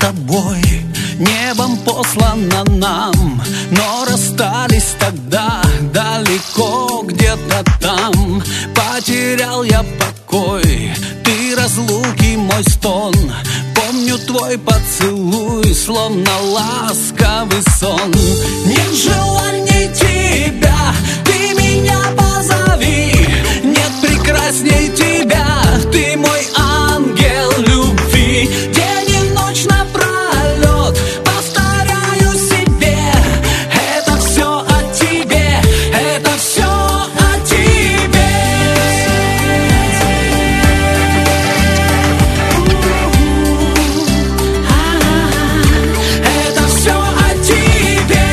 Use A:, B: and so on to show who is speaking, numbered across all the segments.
A: тобой небом послана нам, но расстались тогда далеко, где-то там. Потерял я покой, ты разлуки мой стон. Помню твой поцелуй, словно ласковый сон. Нет желания тебя, ты меня позови. Нет прекрасней тебя, ты мой ангел любви. День и ночь напролет повторяю себе: это все о тебе, это все о тебе. Это все о тебе.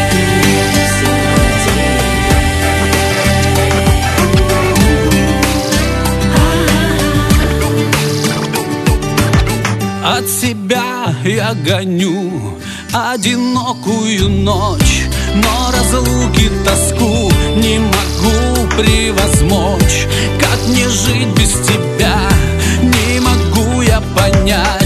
A: От себя я гоню одинокую ночь, но разлуки тоску не могу превозмочь. Как мне жить без тебя, не могу я понять.